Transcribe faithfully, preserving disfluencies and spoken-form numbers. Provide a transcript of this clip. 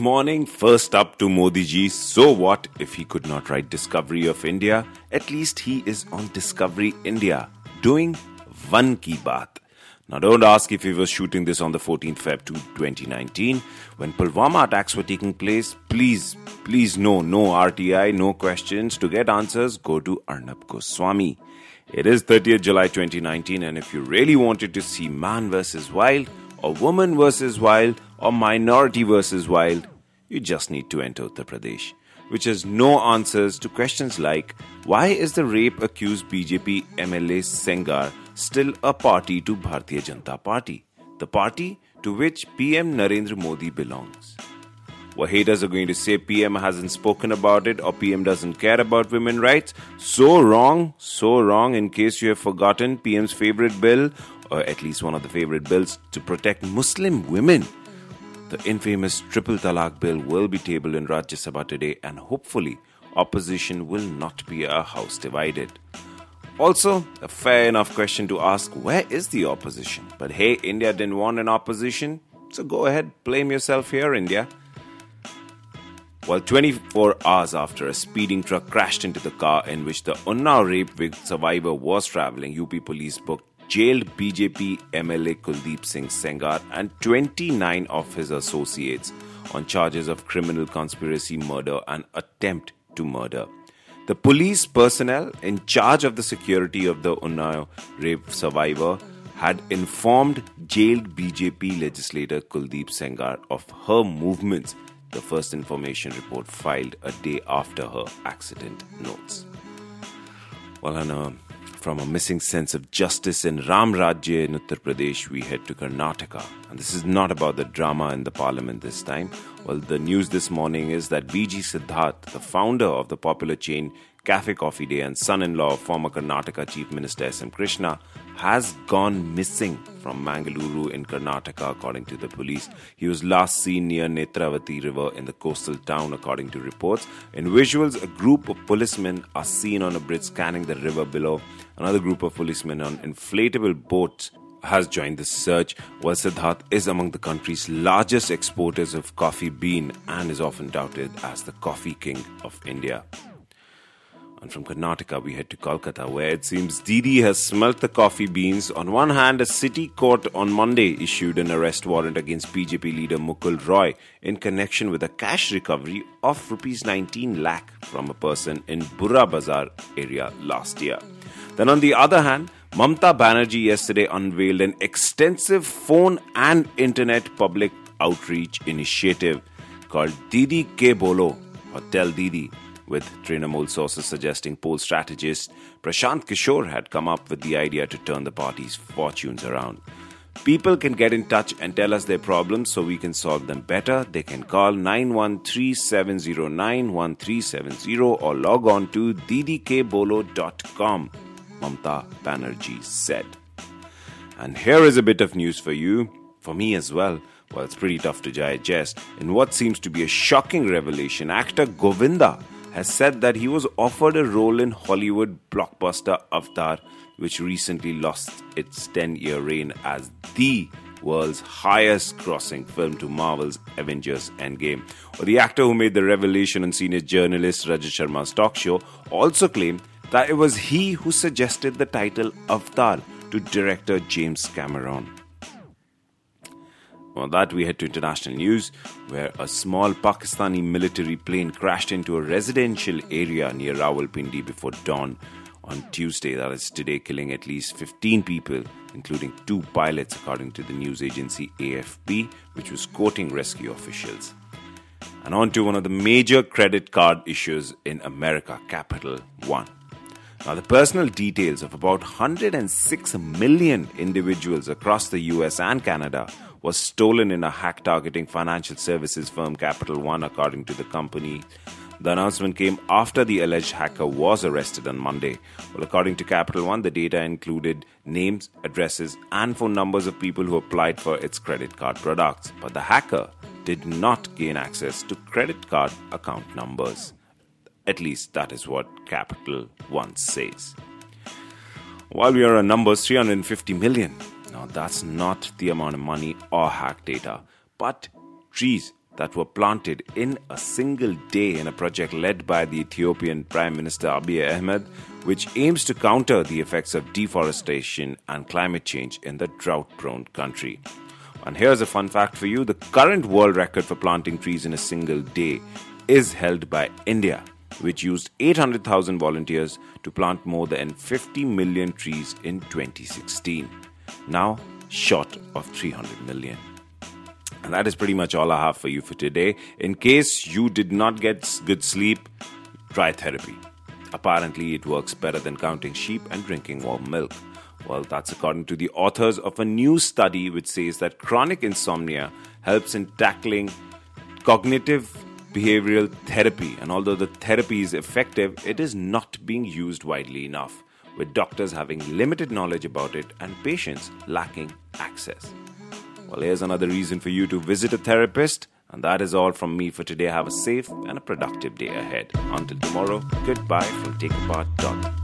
morning. First up to Modi ji. So what if he could not write Discovery of India? At least he is on Discovery India doing One Ki Baat. Now don't ask if he was shooting this on the fourteenth of February twenty nineteen. When Pulwama attacks were taking place, please, please no, no R T I, no questions. To get answers, go to Arnab Goswami. It is thirtieth of July twenty nineteen, and if you really wanted to see man versus wild, or woman versus wild, or minority versus wild, you just need to enter Uttar Pradesh, which has no answers to questions like, why is the rape-accused B J P M L A Sengar still a party to Bharatiya Janata Party, the party to which P M Narendra Modi belongs? Well, haters are going to say P M hasn't spoken about it or P M doesn't care about women's rights. So wrong, so wrong. In case you have forgotten, P M's favorite bill, or at least one of the favorite bills to protect Muslim women, the infamous Triple Talaq bill, will be tabled in Rajya Sabha today, and hopefully opposition will not be a house divided. Also, a fair enough question to ask, where is the opposition? But hey, India didn't want an opposition, so go ahead, blame yourself here, India. Well, twenty-four hours after a speeding truck crashed into the car in which the Unnao rape survivor was travelling, U P police booked jailed B J P M L A Kuldeep Singh Sengar and twenty-nine of his associates on charges of criminal conspiracy, murder and attempt to murder. The police personnel in charge of the security of the Unnao rape survivor had informed jailed B J P legislator Kuldeep Sengar of her movements, the first information report filed a day after her accident notes. Well, on a, from a missing sense of justice in Ram Rajya in Uttar Pradesh, we head to Karnataka. And this is not about the drama in the parliament this time. Well, the news this morning is that V G Siddharth, the founder of the popular chain Cafe Coffee Day and son-in-law of former Karnataka Chief Minister S M Krishna, has gone missing from Mangaluru in Karnataka, according to the police. He was last seen near Netravati River in the coastal town, according to reports. In visuals, a group of policemen are seen on a bridge scanning the river below. Another group of policemen on inflatable boats has joined the search, while Siddharth is among the country's largest exporters of coffee bean and is often touted as the coffee king of India. And from Karnataka, we head to Kolkata, where it seems Didi has smelt the coffee beans. On one hand, a city court on Monday issued an arrest warrant against B J P leader Mukul Roy in connection with a cash recovery of rupees nineteen lakh from a person in Burra Bazaar area last year. Then on the other hand, Mamata Banerjee yesterday unveiled an extensive phone and internet public outreach initiative called Didi Ke Bolo, or Tell Didi, with Trinamool sources suggesting poll strategist Prashant Kishore had come up with the idea to turn the party's fortunes around. People can get in touch and tell us their problems so we can solve them better. They can call nine one three, seven zero nine, one three seven zero or log on to didi k bolo dot com, Mamata Banerjee said. And here is a bit of news for you, for me as well. Well, it's pretty tough to digest. In what seems to be a shocking revelation, actor Govinda has said that he was offered a role in Hollywood blockbuster Avatar, which recently lost its ten-year reign as the world's highest-grossing film to Marvel's Avengers Endgame. Well, the actor who made the revelation on senior journalist Rajat Sharma's talk show also claimed that it was he who suggested the title Avatar to director James Cameron. On that, we head to international news, where a small Pakistani military plane crashed into a residential area near Rawalpindi before dawn on Tuesday, that is today, killing at least fifteen people, including two pilots, according to the news agency A F P, which was quoting rescue officials. And on to one of the major credit card issues in America, Capital One. Now, the personal details of about one hundred six million individuals across the U S and Canada was stolen in a hack targeting financial services firm Capital One, according to the company. The announcement came after the alleged hacker was arrested on Monday. Well, according to Capital One, the data included names, addresses, and phone numbers of people who applied for its credit card products. But the hacker did not gain access to credit card account numbers. At least that is what Capital One says. While we are on numbers, three hundred fifty million. Now, that's not the amount of money or hack data, but geez, that were planted in a single day in a project led by the Ethiopian Prime Minister Abiy Ahmed, which aims to counter the effects of deforestation and climate change in the drought-prone country. And here's a fun fact for you. The current world record for planting trees in a single day is held by India, which used eight hundred thousand volunteers to plant more than fifty million trees in twenty sixteen. Now, short of three hundred million. And that is pretty much all I have for you for today. In case you did not get good sleep, try therapy. Apparently, it works better than counting sheep and drinking warm milk. Well, that's according to the authors of a new study which says that chronic insomnia helps in tackling cognitive behavioral therapy. And although the therapy is effective, it is not being used widely enough, with doctors having limited knowledge about it and patients lacking access. Well, here's another reason for you to visit a therapist. And that is all from me for today. Have a safe and a productive day ahead. Until tomorrow, goodbye from take apart dot